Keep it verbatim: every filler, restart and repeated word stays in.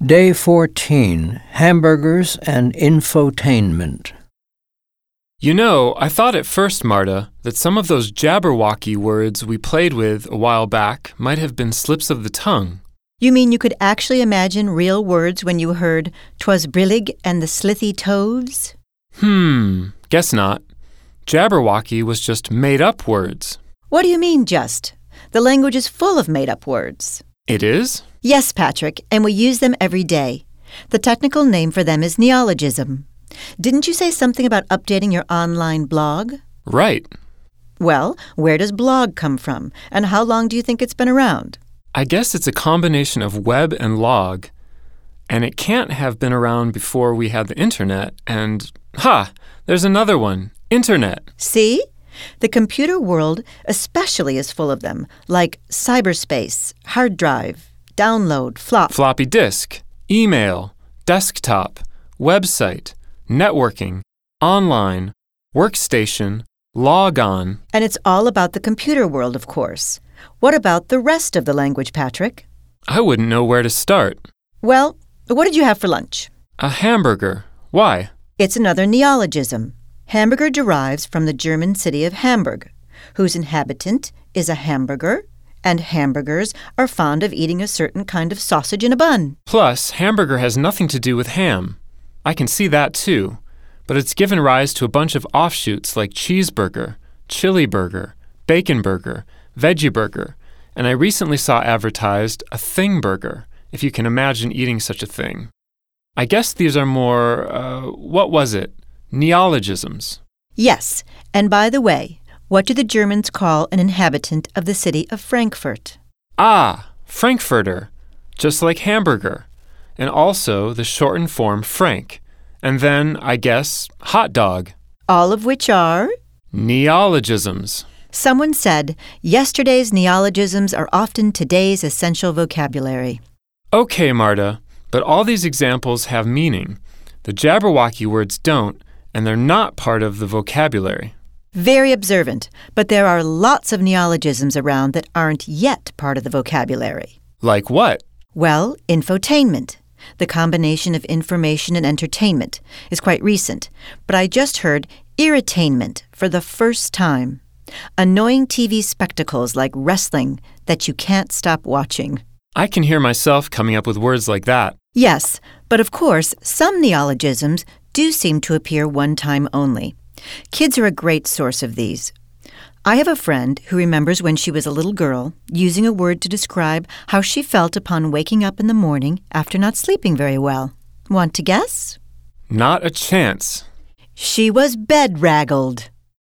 Day fourteen, Hamburgers and Infotainment. You know, I thought at first, Marta, that some of those Jabberwocky words we played with a while back might have been slips of the tongue. You mean you could actually imagine real words when you heard "'twas brillig and the slithy toves"? Hmm, guess not. Jabberwocky was just made-up words. What do you mean, just? The language is full of made-up words. It is? Yes, Patrick, and we use them every day. The technical name for them is neologism. Didn't you say something about updating your online blog? Right. Well, where does blog come from, and how long do you think it's been around? I guess it's a combination of web and log, and it can't have been around before we had the internet, and, ha, there's another one, internet. See? The computer world especially is full of them, like cyberspace, hard drive, download, flop. Floppy disk, email, desktop, website, networking, online, workstation, log on. And it's all about the computer world, of course. What about the rest of the language, Patrick? I wouldn't know where to start. Well, what did you have for lunch? A hamburger. Why? It's another neologism. Hamburger derives from the German city of Hamburg, whose inhabitant is a hamburger, and hamburgers are fond of eating a certain kind of sausage in a bun. Plus, hamburger has nothing to do with ham. I can see that too, but it's given rise to a bunch of offshoots like cheeseburger, chili burger, bacon burger, veggie burger, and I recently saw advertised a thing burger, if you can imagine eating such a thing. I guess these are more, uh, what was it? Neologisms. Yes, and by the way, what do the Germans call an inhabitant of the city of Frankfurt? Ah, Frankfurter, just like hamburger, and also the shortened form Frank, and then, I guess, hot dog. All of which are? Neologisms. Someone said, yesterday's neologisms are often today's essential vocabulary. Okay, Marta, but all these examples have meaning. The Jabberwocky words don't, and they're not part of the vocabulary. Very observant, but there are lots of neologisms around that aren't yet part of the vocabulary. Like what? Well, infotainment, the combination of information and entertainment, is quite recent, but I just heard irritainment for the first time. Annoying T V spectacles like wrestling that you can't stop watching. I can hear myself coming up with words like that. Yes, but of course, some neologisms do seem to appear one time only. Kids are a great source of these. I have a friend who remembers when she was a little girl using a word to describe how she felt upon waking up in the morning after not sleeping very well. Want to guess? Not a chance. She was bed-raggled.